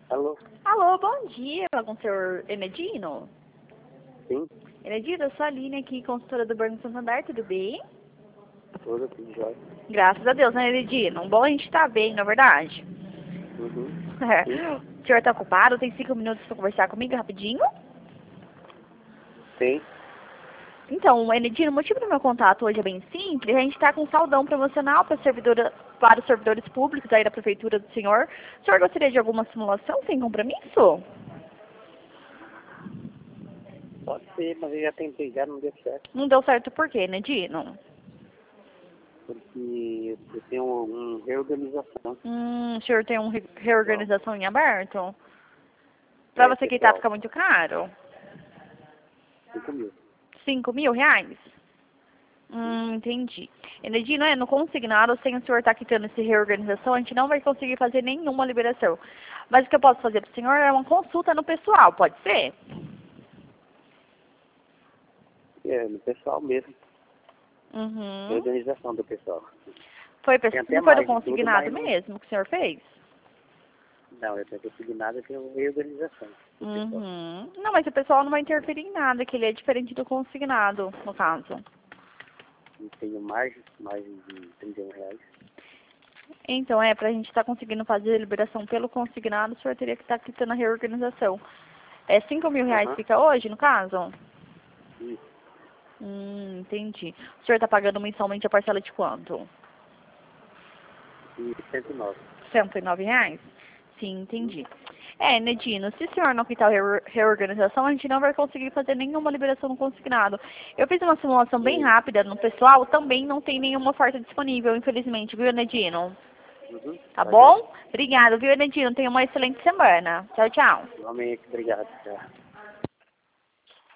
Alô? Alô, bom dia, com o senhor Enedino? Sim, Enedino, eu sou a Aline aqui, consultora do Banco Santander, tudo bem? tudo jóia. Graças a Deus, né, Enedino? Bom a gente tá bem, na verdade. Uhum. Sim, O senhor tá ocupado? Tem 5 minutos para conversar comigo rapidinho? sim. Então, Enedino, o motivo do meu contato hoje é bem simples. A gente está com um saldão promocional para os servidores públicos aí da prefeitura do senhor. O senhor gostaria de alguma simulação sem compromisso? Pode ser, mas eu já tentei, já não deu certo. Não deu certo por quê, Enedino? Porque eu tenho uma reorganização. O senhor tem uma reorganização em aberto? Para É, você quitar pessoal, fica muito caro? 5.000. 5.000 reais? Entendi. Enedino, no consignado, sem o senhor estar quitando essa reorganização, a gente não vai conseguir fazer nenhuma liberação. Mas o que eu posso fazer para o senhor é uma consulta no pessoal, pode ser? É, no pessoal mesmo. Uhum. Reorganização do pessoal. Tem até Não foi no mais de tudo, consignado mas não... mesmo que o senhor fez? Não, eu tenho consignado, eu tenho reorganização do pessoal. Uhum. Não, mas o pessoal não vai interferir em nada, que ele é diferente do consignado, no caso. E tenho mais de R$ 31. Então, pra gente estar conseguindo fazer a liberação pelo consignado, o senhor teria que estar quitando a reorganização. 5.000 reais Aham, fica hoje, no caso? isso. Entendi. O senhor está pagando mensalmente a parcela de quanto? E 109. R$ 109? Sim, Uhum. entendi. Nedino, se o senhor não quitar a reorganização, a gente não vai conseguir fazer nenhuma liberação no consignado. Eu fiz uma simulação bem Sim. rápida no pessoal, também não tem nenhuma oferta disponível, infelizmente, viu, Nedino? Uhum. Tá Tá bem. bom? Obrigada, viu, Nedino? Tenha uma excelente semana. Tchau, tchau. Igualmente, obrigado. Tchau.